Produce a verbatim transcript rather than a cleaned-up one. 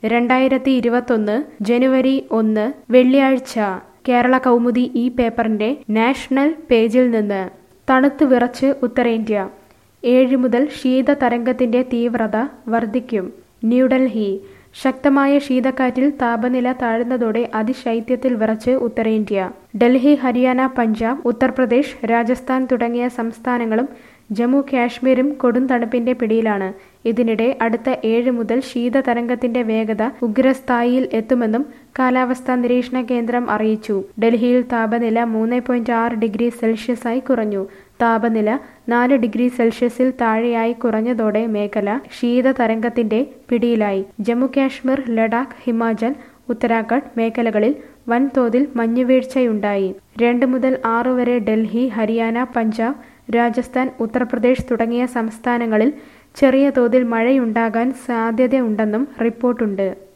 രണ്ടായിരത്തി ഇരുപത്തൊന്ന് ജനുവരി ഒന്ന് വെള്ളിയാഴ്ച കേരള കൗമുദി ഈ പേപ്പറിന്റെ നാഷണൽ പേജിൽ നിന്ന് തണുത്തു വിറച്ച് ഉത്തരേന്ത്യ. ഏഴ് മുതൽ ശീതതരംഗത്തിന്റെ തീവ്രത വർദ്ധിക്കും. ന്യൂഡൽഹി. ശക്തമായ ശീതക്കാറ്റിൽ താപനില താഴുന്നതോടെ അതിശൈത്യത്തിൽ വിറച്ച് ഉത്തരേന്ത്യ. ഡൽഹി, ഹരിയാന, പഞ്ചാബ്, ഉത്തർപ്രദേശ്, രാജസ്ഥാൻ തുടങ്ങിയ സംസ്ഥാനങ്ങളും ജമ്മു കാശ്മീരും കൊടും തണുപ്പിന്റെ പിടിയിലാണ്. ഇതിനിടെ അടുത്ത ഏഴ് മുതൽ ശീതതരംഗത്തിന്റെ വേഗത ഉഗ്രസ്ഥായിയിൽ എത്തുമെന്നും കാലാവസ്ഥാ നിരീക്ഷണ കേന്ദ്രം അറിയിച്ചു. ഡൽഹിയിൽ താപനില മൂന്ന് പോയിന്റ് ആറ് ഡിഗ്രി സെൽഷ്യസായി കുറഞ്ഞു. താപനില നാല് ഡിഗ്രി സെൽഷ്യസിൽ താഴെയായി കുറഞ്ഞതോടെ മേഖല ശീതതരംഗത്തിന്റെ പിടിയിലായി. ജമ്മു കാശ്മീർ, ലഡാക്ക്, ഹിമാചൽ, ഉത്തരാഖണ്ഡ് മേഖലകളിൽ വൻതോതിൽ മഞ്ഞുവീഴ്ചയുണ്ടായി. രണ്ട് മുതൽ ആറ് വരെ ഡൽഹി, ഹരിയാന, പഞ്ചാബ്, രാജസ്ഥാൻ, ഉത്തർപ്രദേശ് തുടങ്ങിയ സംസ്ഥാനങ്ങളിൽ ചെറിയ തോതിൽ മഴയുണ്ടാകാൻ സാധ്യതയുണ്ടെന്നും റിപ്പോർട്ടുണ്ട്.